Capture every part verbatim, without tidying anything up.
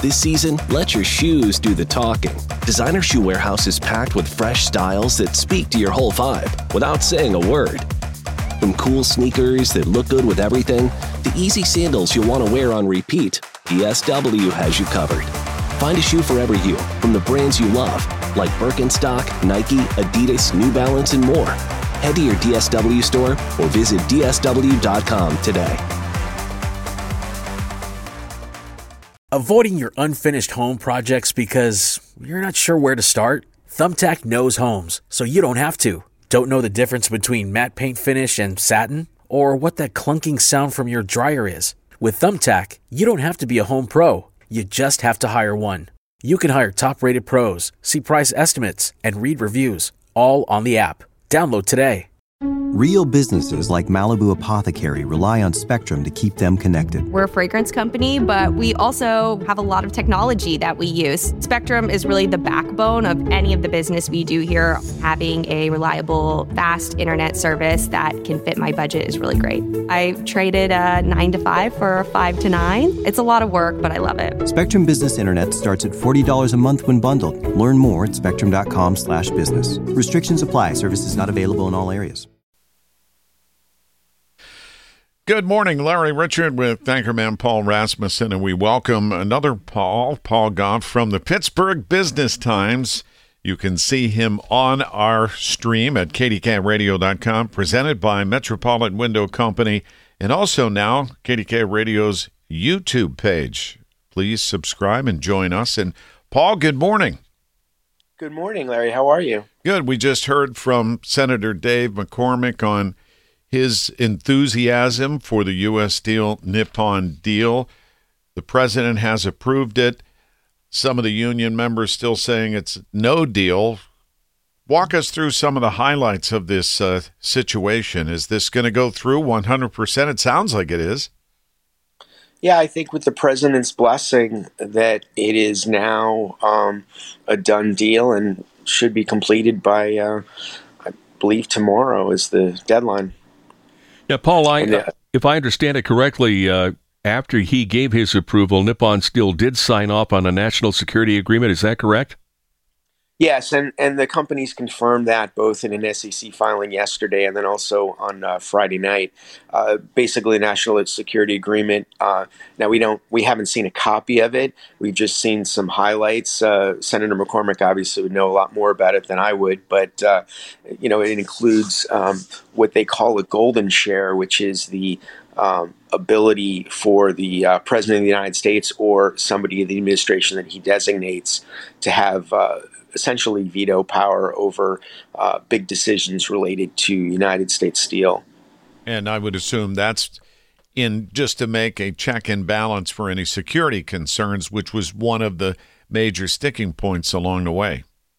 This season, let your shoes do the talking. Designer Shoe Warehouse is packed with fresh styles that speak to your whole vibe without saying a word. From cool sneakers that look good with everything, to easy sandals you'll want to wear on repeat, D S W has you covered. Find a shoe for every you from the brands you love, like Birkenstock, Nike, Adidas, New Balance, and more. Head to your D S W store or visit D S W dot com today. Avoiding your unfinished home projects because you're not sure where to start? Thumbtack knows homes, so you don't have to. Don't know the difference between matte paint finish and satin? Or what that clunking sound from your dryer is? With Thumbtack, you don't have to be a home pro. You just have to hire one. You can hire top-rated pros, see price estimates, and read reviews, all on the app. Download today. Real businesses like Malibu Apothecary rely on Spectrum to keep them connected. We're a fragrance company, but we also have a lot of technology that we use. Spectrum is really the backbone of any of the business we do here. Having a reliable, fast internet service that can fit my budget is really great. I traded a nine to five for a five to nine. It's a lot of work, but I love it. Spectrum Business Internet starts at forty dollars a month when bundled. Learn more at spectrum.com slash business. Restrictions apply. Services not available in all areas. Good morning, Larry Richard with Anchorman Paul Rasmussen, and we welcome another Paul, Paul Goff from the Pittsburgh Business Times. You can see him on our stream at K D K radio dot com, presented by Metropolitan Window Company, and also now K D K Radio's YouTube page. Please subscribe and join us. And Paul, good morning. Good morning, Larry. How are you? Good. We just heard from Senator Dave McCormick on his enthusiasm for the U S Steel Nippon deal. The president has approved it. Some of the union members still saying it's no deal. Walk us through some of the highlights of this uh, situation. Is this going to go through one hundred percent? It sounds like it is. Yeah, I think with the president's blessing that it is now um, a done deal and should be completed by, uh, I believe, tomorrow is the deadline. Yeah, Paul, I, And, uh, if I understand it correctly, uh, after he gave his approval, Nippon Steel did sign off on a national security agreement. Is that correct? Yes, and, and the companies confirmed that both in an S E C filing yesterday and then also on uh, Friday night. Uh, basically, a national security agreement. Uh, now we don't, we haven't seen a copy of it. We've just seen some highlights. Uh, Senator McCormick obviously would know a lot more about it than I would, but uh, you know, it includes um, what they call a golden share, which is the Um, ability for the uh, president of the United States or somebody in the administration that he designates to have uh, essentially veto power over uh, big decisions related to United States Steel. And I would assume that's in just to make a check and balance for any security concerns, which was one of the major sticking points along the way.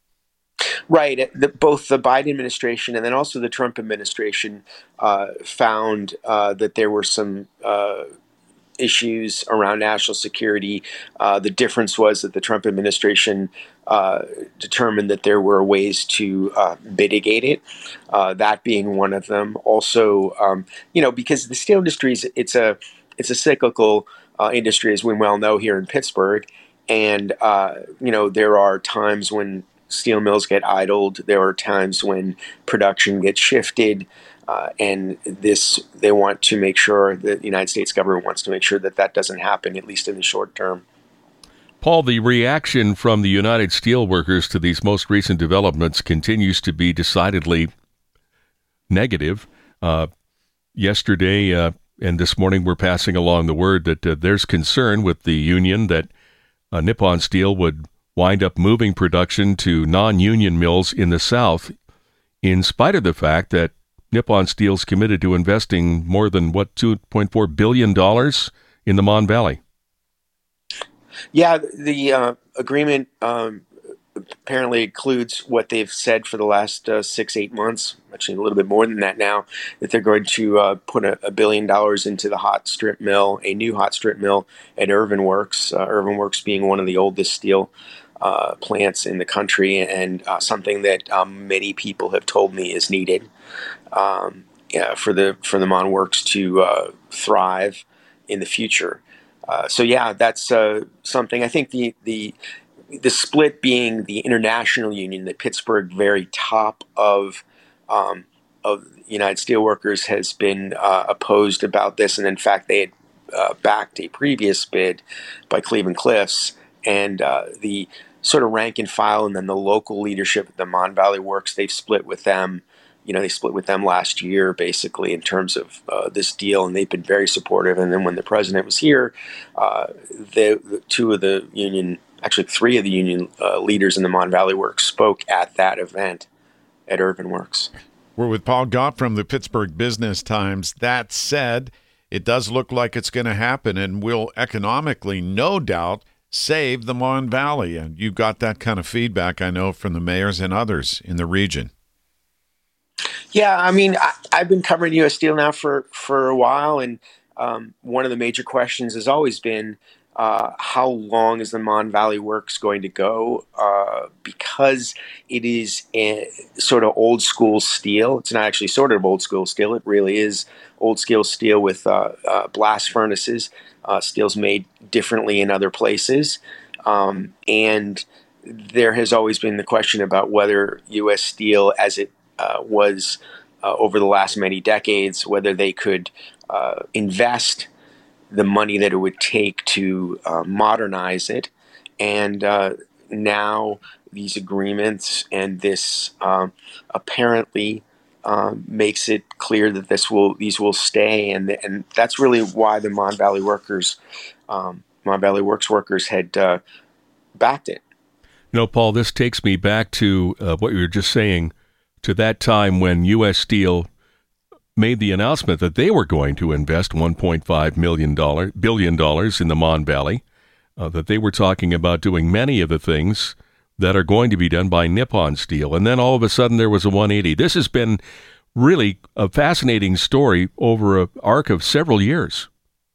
Right. The, both the Biden administration and then also the Trump administration uh, found uh, that there were some uh, issues around national security. Uh, the difference was that the Trump administration uh, determined that there were ways to uh, mitigate it, uh, that being one of them. Also, um, you know, because the steel industry is it's a it's a cyclical uh, industry, as we well know here in Pittsburgh, and uh, you know there are times when steel mills get idled. There are times when production gets shifted, uh, and this they want to make sure that the United States government wants to make sure that that doesn't happen, at least in the short term. Paul, the reaction from the United Steelworkers to these most recent developments continues to be decidedly negative. Uh, yesterday uh, and this morning, we're passing along the word that uh, there's concern with the union that uh, Nippon Steel would wind up moving production to non-union mills in the South, in spite of the fact that Nippon Steel's committed to investing more than, what, two point four billion dollars in the Mon Valley. Yeah, the uh, agreement um, apparently includes what they've said for the last uh, six, eight months, actually a little bit more than that now, that they're going to uh, put a, a billion dollars into the hot strip mill, a new hot strip mill at Irvin Works, uh, Irvin Works being one of the oldest steel uh, plants in the country, and uh, something that um, many people have told me is needed um, yeah, for the for the Mon Works to uh, thrive in the future. uh, so yeah, that's uh, something. I think the the the split being the international union, the Pittsburgh very top of um, of United Steelworkers has been uh, opposed about this, and in fact, they had uh, backed a previous bid by Cleveland Cliffs, and uh, the sort of rank and file, and then the local leadership at the Mon Valley Works, they've split with them. You know, they split with them last year, basically, in terms of uh, this deal, and they've been very supportive. And then when the president was here, uh, the, the two of the union, actually three of the union uh, leaders in the Mon Valley Works spoke at that event at Urban Works. We're with Paul Goff from the Pittsburgh Business Times. That said, it does look like it's going to happen and will economically, no doubt, save the Mon Valley. And you got that kind of feedback, I know, from the mayors and others in the region. Yeah, I mean, I, I've been covering U S Steel now for, for a while, and um, one of the major questions has always been, uh, how long is the Mon Valley Works going to go? Uh, because it is a sort of old school steel. It's not actually sort of old school steel. It really is old school steel with uh, uh, blast furnaces. Uh, steel's made differently in other places. Um, and there has always been the question about whether U S Steel, as it uh, was uh, over the last many decades, whether they could uh, invest the money that it would take to uh, modernize it. And uh, now these agreements and this um, apparently um, makes it clear that this will these will stay. And and that's really why the Mon Valley workers, um, Mon Valley Works workers had uh, backed it. You know, Paul, this takes me back to uh, what you were just saying, to that time when U S Steel made the announcement that they were going to invest one point five million dollars, billion dollars in the Mon Valley, uh, that they were talking about doing many of the things that are going to be done by Nippon Steel. And then all of a sudden there was a one eighty. This has been really a fascinating story over an arc of several years.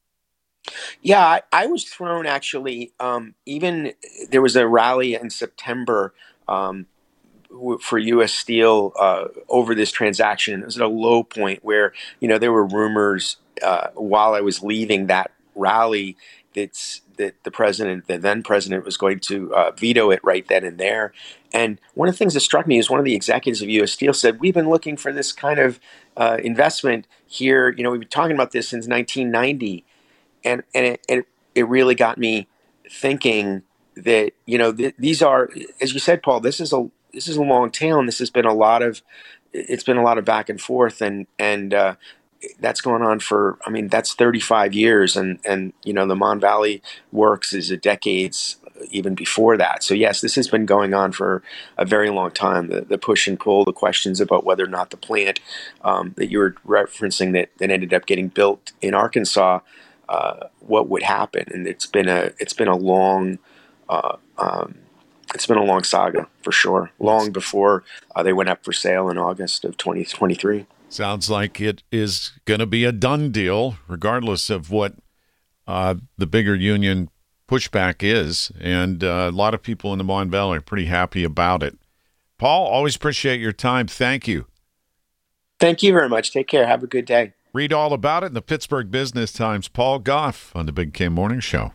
Yeah, I, I was thrown actually. Um, even there was a rally in September um, for U S Steel uh, over this transaction. It was at a low point where, you know, there were rumors uh, while I was leaving that rally that's, that the president, the then president, was going to uh, veto it right then and there. And one of the things that struck me is one of the executives of U S Steel said, "We've been looking for this kind of uh, investment here. You know, we've been talking about this since nineteen ninety." And and it, it, it really got me thinking that, you know, th- these are, as you said, Paul, this is a this is a long tail, and this has been a lot of, it's been a lot of back and forth, and and uh, that's going on for, I mean, that's thirty-five years, and and you know, the Mon Valley Works is a decades even before that. So yes, this has been going on for a very long time. The, the push and pull, the questions about whether or not the plant um, that you were referencing that, that ended up getting built in Arkansas, uh, what would happen, and it's been a it's been a long. Uh, um, It's been a long saga, for sure, long before uh, they went up for sale in August of twenty twenty-three. Sounds like it is going to be a done deal, regardless of what uh, the bigger union pushback is. And uh, a lot of people in the Mon Valley are pretty happy about it. Paul, always appreciate your time. Thank you. Thank you very much. Take care. Have a good day. Read all about it in the Pittsburgh Business Times. Paul Goff on the Big K Morning Show.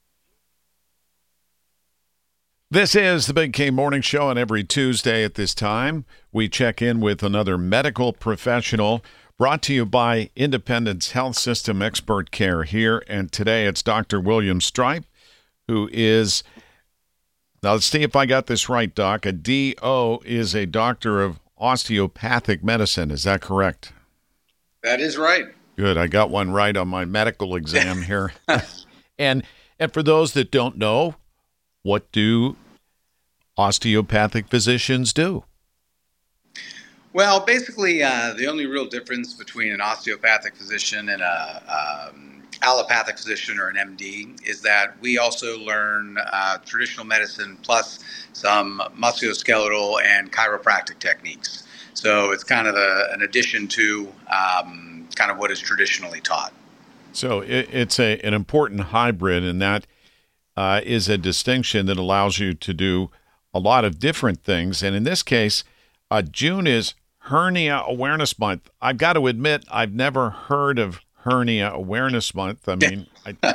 This is the Big K Morning Show, and every Tuesday at this time, we check in with another medical professional, brought to you by Independence Health System Expert Care here. And today it's Doctor William Stripe, who is, now let's see if I got this right, Doc. A D O is a doctor of osteopathic medicine. Is that correct? That is right. Good. I got one right on my medical exam here. and and for those that don't know, what do osteopathic physicians do? Well, basically, uh, the only real difference between an osteopathic physician and a um, allopathic physician or an M D is that we also learn uh, traditional medicine plus some musculoskeletal and chiropractic techniques. So it's kind of a, an addition to um, kind of what is traditionally taught. So it, it's a an important hybrid, and that Uh, is a distinction that allows you to do a lot of different things. And in this case, uh, June is Hernia Awareness Month. I've got to admit, I've never heard of Hernia Awareness Month. I mean, I,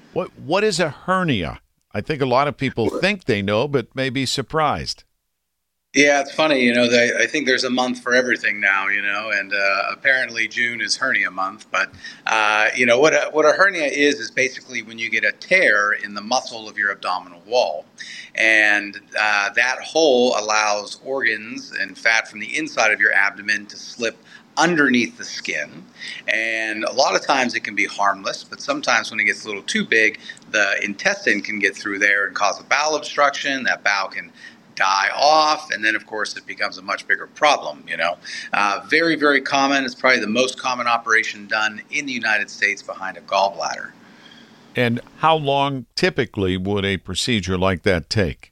What What is a hernia? I think a lot of people think they know, but may be surprised. Yeah, it's funny, you know, they, I think there's a month for everything now, you know, and uh, apparently June is hernia month. But, uh, you know, what a, what a hernia is, is basically when you get a tear in the muscle of your abdominal wall. And uh, that hole allows organs and fat from the inside of your abdomen to slip underneath the skin. And a lot of times it can be harmless, but sometimes when it gets a little too big, the intestine can get through there and cause a bowel obstruction. That bowel can die off, and then of course it becomes a much bigger problem, you know. Uh, very, very common. It's probably the most common operation done in the United States behind a gallbladder. And how long typically would a procedure like that take?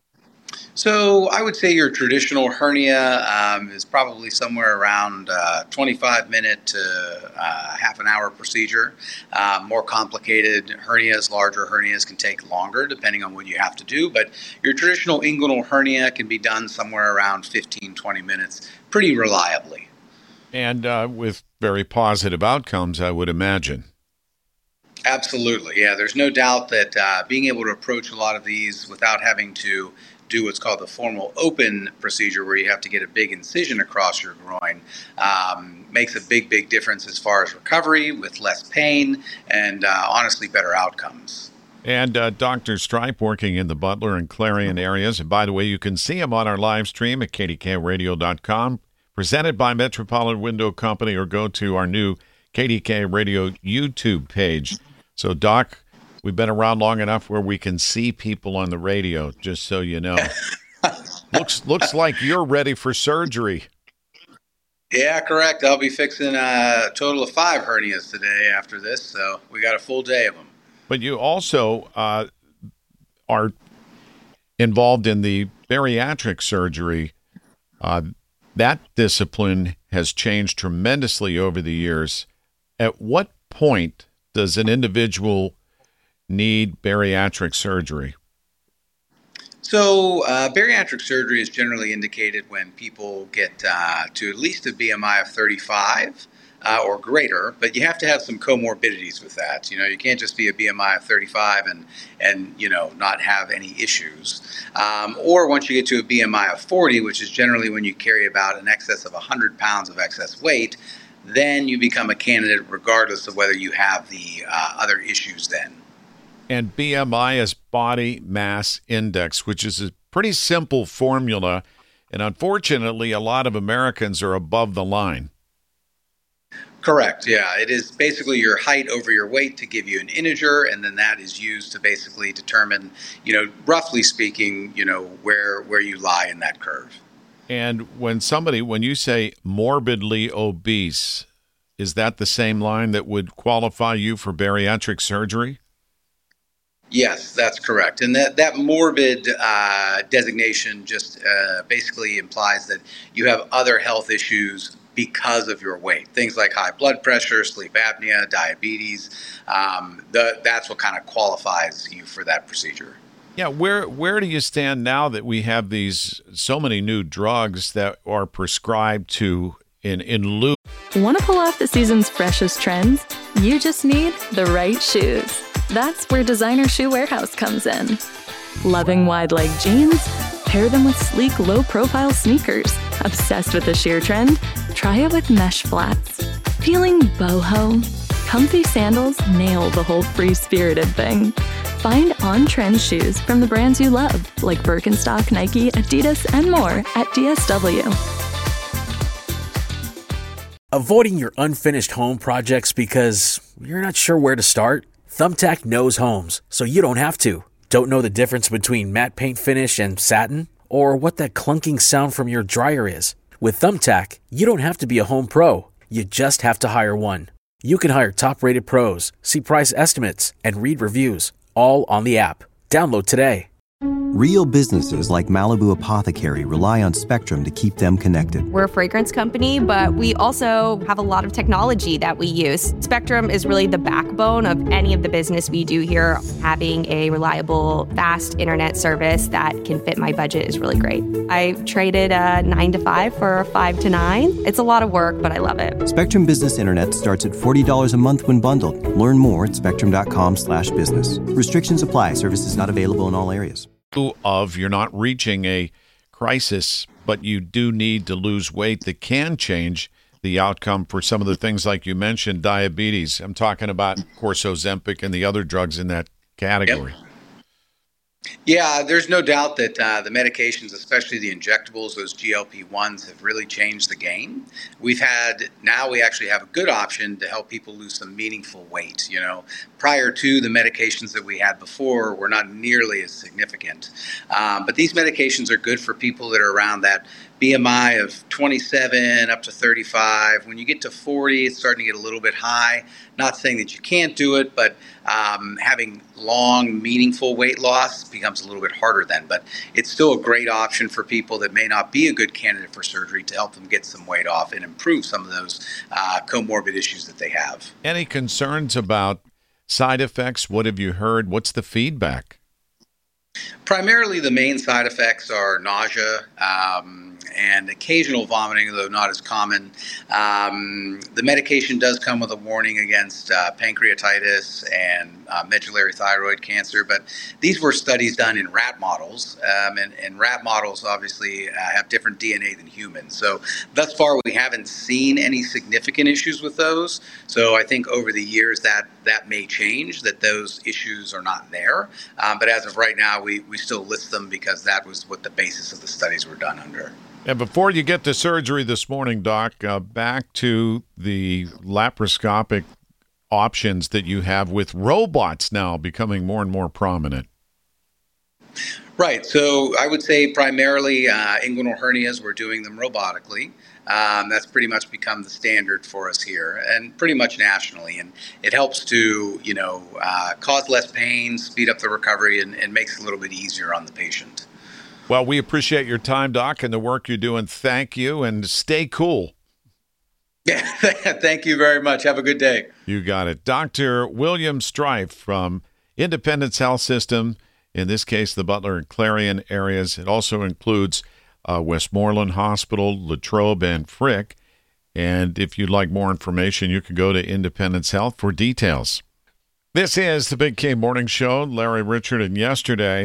So I would say your traditional hernia um, is probably somewhere around uh, twenty-five minute to uh, half an hour procedure. Uh, more complicated hernias, larger hernias can take longer depending on what you have to do. But your traditional inguinal hernia can be done somewhere around fifteen, twenty minutes pretty reliably. And uh, with very positive outcomes, I would imagine. Absolutely. Yeah, there's no doubt that uh, being able to approach a lot of these without having to do what's called the formal open procedure, where you have to get a big incision across your groin, um, makes a big, big difference as far as recovery with less pain and uh, honestly better outcomes. And uh, Doctor Stripe working in the Butler and Clarion areas. And by the way, you can see him on our live stream at K D K radio dot com, presented by Metropolitan Window Company, or go to our new K D K Radio YouTube page. So, Doc, we've been around long enough where we can see people on the radio, just so you know. looks looks like you're ready for surgery. Yeah, correct. I'll be fixing a total of five hernias today after this, so we got a full day of them. But you also uh, are involved in the bariatric surgery. Uh, that discipline has changed tremendously over the years. At what point does an individual need bariatric surgery? So uh, bariatric surgery is generally indicated when people get uh, to at least a B M I of thirty-five uh, or greater, but you have to have some comorbidities with that. You know, you can't just be a B M I of thirty-five and, and you know, not have any issues. Um, or once you get to a B M I of forty, which is generally when you carry about an excess of one hundred pounds of excess weight, then you become a candidate regardless of whether you have the uh, other issues then. And B M I is body mass index, which is a pretty simple formula. And unfortunately, a lot of Americans are above the line. Correct. Yeah. It is basically your height over your weight to give you an integer. And then that is used to basically determine, you know, roughly speaking, you know, where, where you lie in that curve. And when somebody, when you say morbidly obese, is that the same line that would qualify you for bariatric surgery? Yes, that's correct. And that, that morbid uh, designation just uh, basically implies that you have other health issues because of your weight. Things like high blood pressure, sleep apnea, diabetes. Um, the, that's what kind of qualifies you for that procedure. Yeah, where where do you stand now that we have these so many new drugs that are prescribed to in, in lieu? Want to pull off the season's freshest trends? You just need the right shoes. That's where Designer Shoe Warehouse comes in. Loving wide leg jeans? Pair them with sleek, low-profile sneakers. Obsessed with the sheer trend? Try it with mesh flats. Feeling boho? Comfy sandals nail the whole free-spirited thing. Find on-trend shoes from the brands you love, like Birkenstock, Nike, Adidas, and more at D S W. Avoiding your unfinished home projects because you're not sure where to start? Thumbtack knows homes, so you don't have to. Don't know the difference between matte paint finish and satin? Or what that clunking sound from your dryer is? With Thumbtack, you don't have to be a home pro. You just have to hire one. You can hire top-rated pros, see price estimates, and read reviews, all on the app. Download today. Real businesses like Malibu Apothecary rely on Spectrum to keep them connected. We're a fragrance company, but we also have a lot of technology that we use. Spectrum is really the backbone of any of the business we do here. Having a reliable, fast internet service that can fit my budget is really great. I traded a nine to five for a five to nine. It's a lot of work, but I love it. Spectrum Business Internet starts at forty dollars a month when bundled. Learn more at spectrum.com slash business. Restrictions apply. Services not available in all areas. Of you're not reaching a crisis, but you do need to lose weight that can change the outcome for some of the things like you mentioned, diabetes. I'm talking about, of course, Ozempic and the other drugs in that category. Yep. Yeah, there's no doubt that uh, the medications, especially the injectables, those G L P ones, have really changed the game. We've had, now we actually have a good option to help people lose some meaningful weight. You know, prior to the medications that we had before were not nearly as significant. Um, but these medications are good for people that are around that B M I of twenty-seven up to thirty-five. When you get to forty, it's starting to get a little bit high. Not saying that you can't do it, but um, having long, meaningful weight loss becomes a little bit harder then. But it's still a great option for people that may not be a good candidate for surgery to help them get some weight off and improve some of those uh, comorbid issues that they have. Any concerns about side effects? What have you heard? What's the feedback? Primarily, the main side effects are nausea um, and occasional vomiting, though not as common. Um, the medication does come with a warning against uh, pancreatitis and uh, medullary thyroid cancer, but these were studies done in rat models, um, and, and rat models obviously uh, have different D N A than humans. So thus far, we haven't seen any significant issues with those. So I think over the years that that may change, that those issues are not there. Um, but as of right now, we, we still list them because that was what the basis of the studies were done under. And before you get to surgery this morning, Doc, uh, back to the laparoscopic options that you have with robots now becoming more and more prominent. Right. So I would say primarily uh, inguinal hernias, we're doing them robotically. Um, that's pretty much become the standard for us here and pretty much nationally. And it helps to, you know, uh, cause less pain, speed up the recovery, and, and makes it a little bit easier on the patient. Well, we appreciate your time, Doc, and the work you're doing. Thank you, and stay cool. Yeah, thank you very much. Have a good day. You got it. Doctor William Strife from Independence Health System, in this case, the Butler and Clarion areas. It also includes uh, Westmoreland Hospital, Latrobe, and Frick. And if you'd like more information, you can go to Independence Health for details. This is the Big K Morning Show. Larry Richert, and yesterday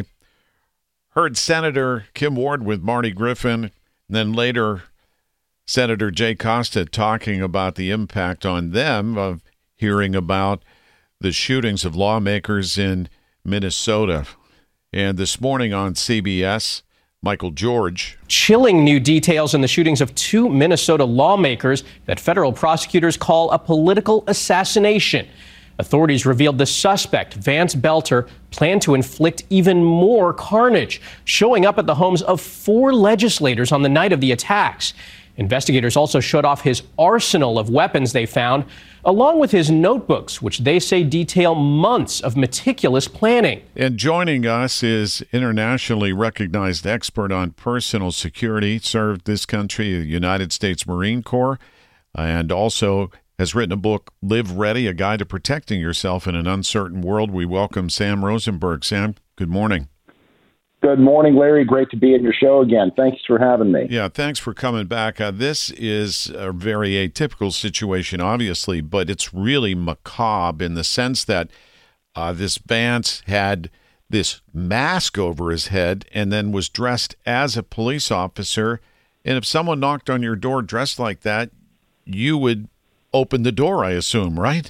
heard Senator Kim Ward with Marty Griffin, and then later Senator Jay Costa talking about the impact on them of hearing about the shootings of lawmakers in Minnesota. And this morning on C B S, Michael George. Chilling new details in the shootings of two Minnesota lawmakers that federal prosecutors call a political assassination. Authorities revealed the suspect, Vance Belter, planned to inflict even more carnage, showing up at the homes of four legislators on the night of the attacks. Investigators also showed off his arsenal of weapons they found, along with his notebooks, which they say detail months of meticulous planning. And joining us is internationally recognized expert on personal security, served this country, the United States Marine Corps, and also has written a book, Live Ready, A Guide to Protecting Yourself in an Uncertain World. We welcome Sam Rosenberg. Sam, good morning. Good morning, Larry. Great to be in your show again. Thanks for having me. Yeah, thanks for coming back. Uh, this is a very atypical situation, obviously, but it's really macabre in the sense that uh, this Vance had this mask over his head and then was dressed as a police officer. And if someone knocked on your door dressed like that, you would open the door, I assume, right?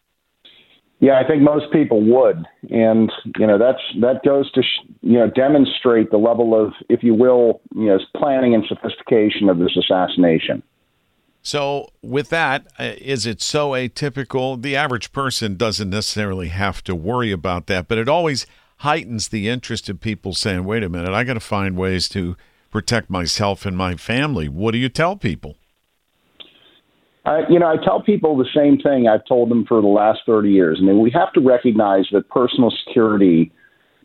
Yeah, I think most people would, and you know that's that goes to sh- you know demonstrate the level of, if you will, you know, planning and sophistication of this assassination. So, with that, uh, is it so atypical? The average person doesn't necessarily have to worry about that, but it always heightens the interest of people saying, "Wait a minute, I got to find ways to protect myself and my family." What do you tell people? I, you know, I tell people the same thing I've told them for the last thirty years. I mean, we have to recognize that personal security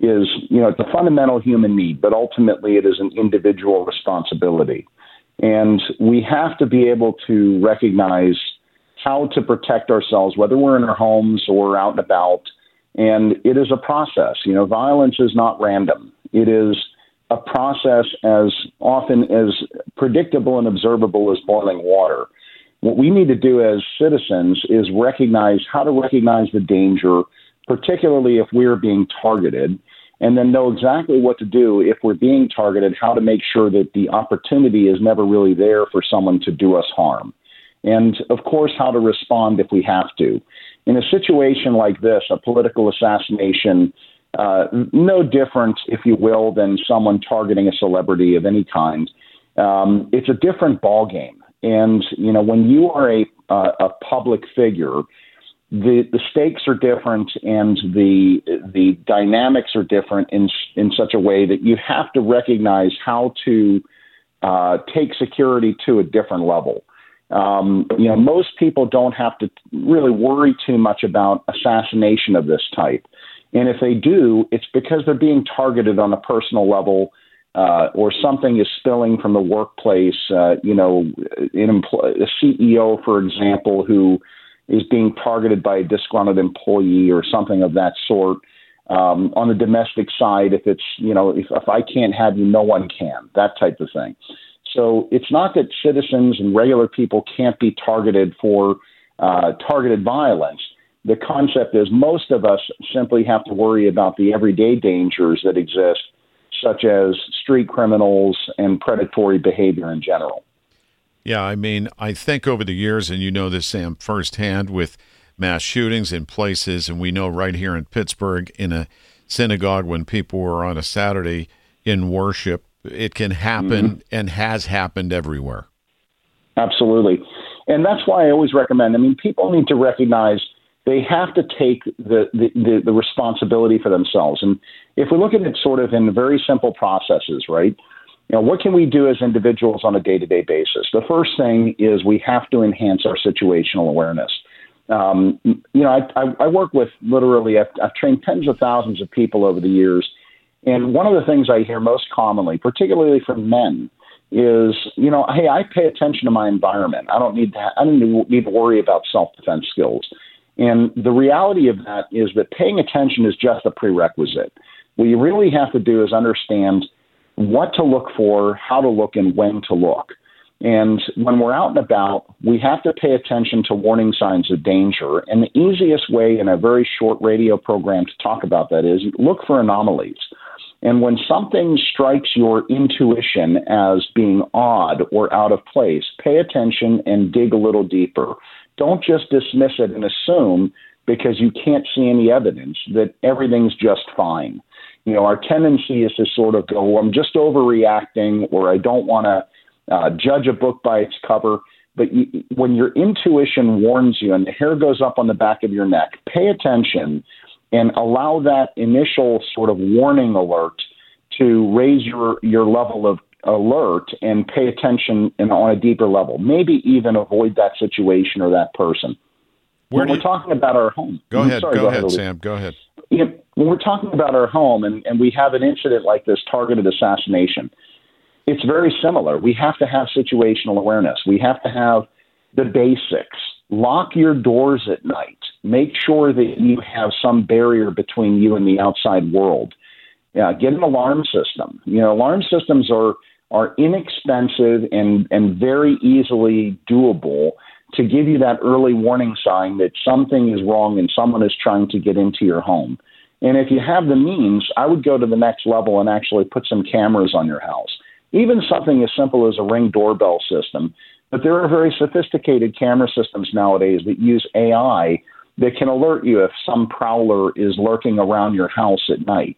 is, you know, it's a fundamental human need, but ultimately it is an individual responsibility. And we have to be able to recognize how to protect ourselves, whether we're in our homes or out and about. And it is a process. You know, violence is not random. It is a process as often as predictable and observable as boiling water. What we need to do as citizens is recognize how to recognize the danger, particularly if we're being targeted, and then know exactly what to do if we're being targeted, how to make sure that the opportunity is never really there for someone to do us harm. And, of course, how to respond if we have to. In a situation like this, a political assassination, uh, no different, if you will, than someone targeting a celebrity of any kind, um, it's a different ballgame. And, you know, when you are a, uh, a public figure, the, the stakes are different and the the dynamics are different in in such a way that you have to recognize how to uh, take security to a different level. Um, you know, most people don't have to really worry too much about assassination of this type. And if they do, it's because they're being targeted on a personal level, uh, or something is spilling from the workplace. Uh, you know, an empl- a C E O, for example, who is being targeted by a disgruntled employee or something of that sort. Um, on the domestic side, if it's, you know, if, if I can't have you, no one can, that type of thing. So it's not that citizens and regular people can't be targeted for uh, targeted violence. The concept is most of us simply have to worry about the everyday dangers that exist, such as street criminals and predatory behavior in general. Yeah, I mean, I think over the years, and you know this, Sam, firsthand with mass shootings in places, and we know right here in Pittsburgh in a synagogue when people were on a Saturday in worship, it can happen mm-hmm. and has happened everywhere. Absolutely. And that's why I always recommend, I mean, people need to recognize they have to take the, the, the, the responsibility for themselves. And if we look at it sort of in very simple processes, right? You know, what can we do as individuals on a day-to-day basis? The first thing is we have to enhance our situational awareness. Um, you know, I, I, I work with literally, I've, I've trained tens of thousands of people over the years. And one of the things I hear most commonly, particularly from men, is, you know, hey, I pay attention to my environment. I don't need to, I don't need to worry about self-defense skills. And the reality of that is that paying attention is just a prerequisite. What you really have to do is understand what to look for, how to look, and when to look. And when we're out and about, we have to pay attention to warning signs of danger. And the easiest way in a very short radio program to talk about that is look for anomalies. And when something strikes your intuition as being odd or out of place, pay attention and dig a little deeper. Don't just dismiss it and assume, because you can't see any evidence, that everything's just fine. You know, our tendency is to sort of go, well, I'm just overreacting, or I don't want to uh, judge a book by its cover. But you, when your intuition warns you and the hair goes up on the back of your neck, pay attention and allow that initial sort of warning alert to raise your, your level of alert and pay attention and on a deeper level. Maybe even avoid that situation or that person. Where when we're you... talking about our home. Go ahead, sorry, go, go ahead, ahead, Sam. Go ahead. You know, when we're talking about our home and, and we have an incident like this targeted assassination, it's very similar. We have to have situational awareness. We have to have the basics. Lock your doors at night. Make sure that you have some barrier between you and the outside world. Yeah, get an alarm system. You know, alarm systems are are inexpensive and, and very easily doable to give you that early warning sign that something is wrong and someone is trying to get into your home. And if you have the means, I would go to the next level and actually put some cameras on your house. Even something as simple as a Ring doorbell system. But there are very sophisticated camera systems nowadays that use A I that can alert you if some prowler is lurking around your house at night.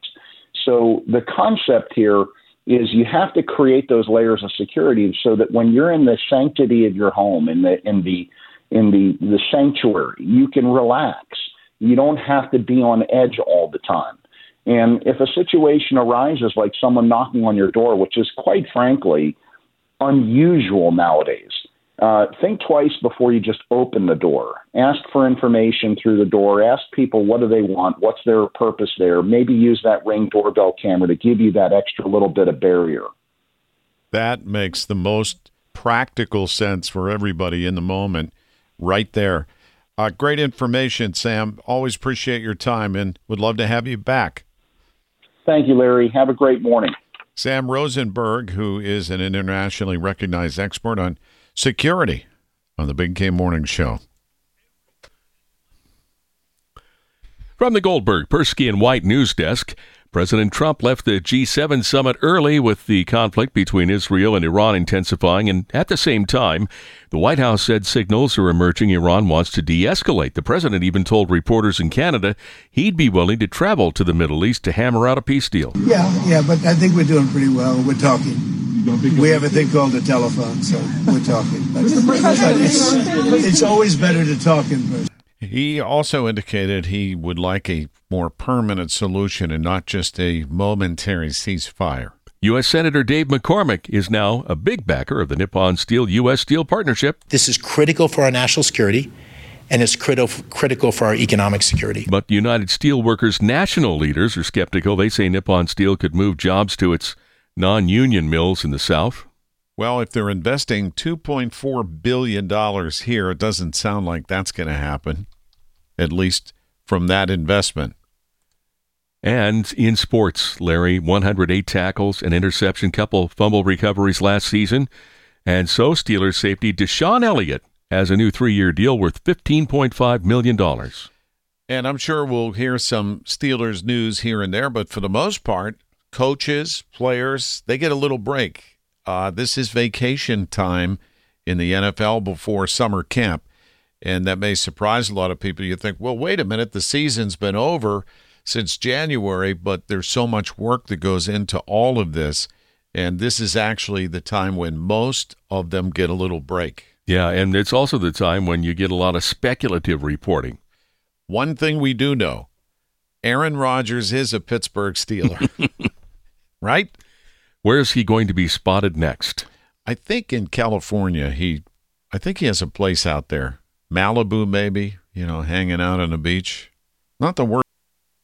So the concept here is you have to create those layers of security so that when you're in the sanctity of your home, in the in the in the, the sanctuary, you can relax. You don't have to be on edge all the time. And if a situation arises like someone knocking on your door, which is quite frankly unusual nowadays, uh, think twice before you just open the door. Ask for information through the door. Ask people, what do they want? What's their purpose there? Maybe use that Ring doorbell camera to give you that extra little bit of barrier. That makes the most practical sense for everybody in the moment right there. Uh, great information, Sam. Always appreciate your time and would love to have you back. Thank you, Larry. Have a great morning. Sam Rosenberg, who is an internationally recognized expert on security on the Big K Morning Show. From the Goldberg, Persky and White news desk, President Trump left the G seven summit early with the conflict between Israel and Iran intensifying, and at the same time, the White House said signals are emerging Iran wants to de-escalate. The president even told reporters in Canada he'd be willing to travel to the Middle East to hammer out a peace deal. Yeah, yeah, but I think we're doing pretty well. We're talking. We have a thing called a telephone, so we're talking. But, but it's, it's always better to talk in person. He also indicated he would like a more permanent solution and not just a momentary ceasefire. U S. Senator Dave McCormick is now a big backer of the Nippon Steel U S. Steel partnership. This is critical for our national security, and it's critical critical for our economic security. But United Steelworkers national leaders are skeptical. They say Nippon Steel could move jobs to its non-union mills in the South. Well, if they're investing two point four billion dollars here, it doesn't sound like that's going to happen, at least from that investment. And in sports, Larry, one hundred eight tackles, an interception, couple fumble recoveries last season. And so Steelers safety Deshaun Elliott has a new three-year deal worth fifteen point five million dollars. And I'm sure we'll hear some Steelers news here and there, but for the most part, coaches, players, they get a little break. Uh, this is vacation time in the N F L before summer camp. And that may surprise a lot of people. You think, well, wait a minute, the season's been over since January, but there's so much work that goes into all of this. And this is actually the time when most of them get a little break. Yeah, and it's also the time when you get a lot of speculative reporting. One thing we do know, Aaron Rodgers is a Pittsburgh Steeler, right? Where's he going to be spotted next? I think in California. He, I think he has a place out there. Malibu, maybe, you know, hanging out on the beach. Not the worst.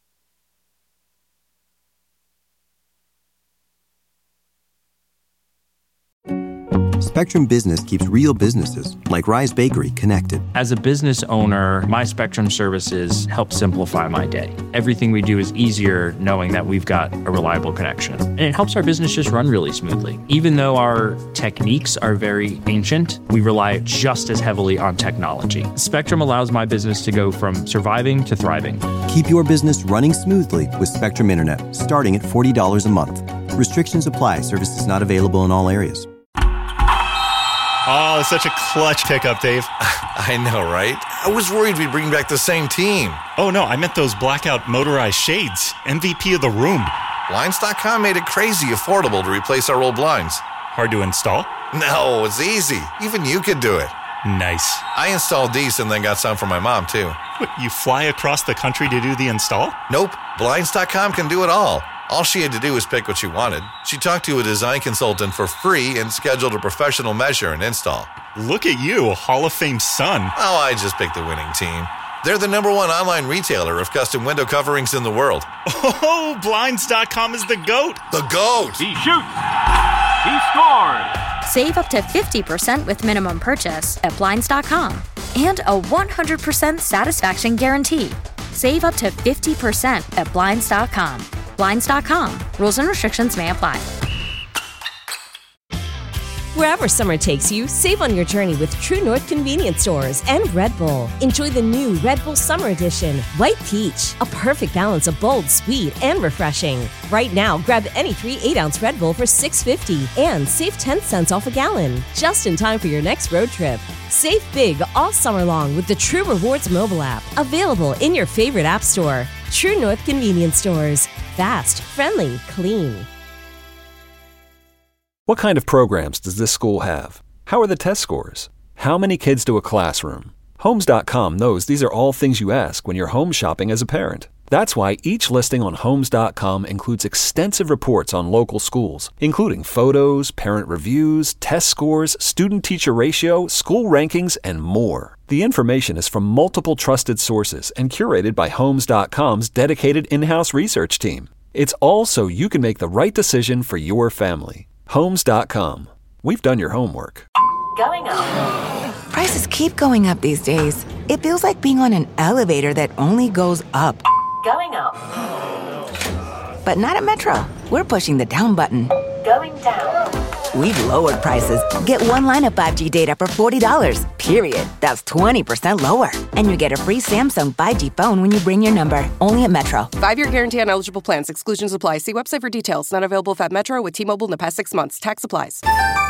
Spectrum Business keeps real businesses, like Rise Bakery, connected. As a business owner, my Spectrum services help simplify my day. Everything we do is easier knowing that we've got a reliable connection. And it helps our business just run really smoothly. Even though our techniques are very ancient, we rely just as heavily on technology. Spectrum allows my business to go from surviving to thriving. Keep your business running smoothly with Spectrum Internet, starting at forty dollars a month. Restrictions apply. Services not available in all areas. Oh, such a clutch pickup, Dave. I know, right? I was worried we'd bring back the same team. Oh, no, I meant those blackout motorized shades. M V P of the room. Blinds dot com made it crazy affordable to replace our old blinds. Hard to install? No, it's easy. Even you could do it. Nice. I installed these and then got some for my mom, too. What, you fly across the country to do the install? Nope. Blinds dot com can do it all. All she had to do was pick what she wanted. She talked to a design consultant for free and scheduled a professional measure and install. Look at you, a Hall of Fame son. Oh, I just picked the winning team. They're the number one online retailer of custom window coverings in the world. Oh, Blinds dot com is the GOAT. The GOAT. He shoots. He scores. Save up to fifty percent with minimum purchase at Blinds dot com. And a one hundred percent satisfaction guarantee. Save up to fifty percent at Blinds dot com. Blinds dot com. Rules and restrictions may apply. Wherever summer takes you, save on your journey with True North convenience stores and Red Bull. Enjoy the new Red Bull Summer Edition, White Peach, a perfect balance of bold, sweet, and refreshing. Right now, grab any three eight-ounce Red Bull for six dollars and fifty cents and save ten cents off a gallon, just in time for your next road trip. Save big all summer long with the True Rewards mobile app, available in your favorite app store. True North convenience stores. Fast, friendly, clean. What kind of programs does this school have? How are the test scores? How many kids to a classroom? Homes dot com knows these are all things you ask when you're home shopping as a parent. That's why each listing on Homes dot com includes extensive reports on local schools, including photos, parent reviews, test scores, student-teacher ratio, school rankings, and more. The information is from multiple trusted sources and curated by Homes dot com's dedicated in-house research team. It's all so you can make the right decision for your family. Homes dot com. We've done your homework. Going up. Prices keep going up these days. It feels like being on an elevator that only goes up. Going up. But not at Metro. We're pushing the down button. Going down. We've lowered prices. Get one line of five G data for forty dollars, period. That's twenty percent lower. And you get a free Samsung five G phone when you bring your number. Only at Metro. Five-year guarantee on eligible plans. Exclusions apply. See website for details. Not available if at Metro with T-Mobile in the past six months. Tax applies.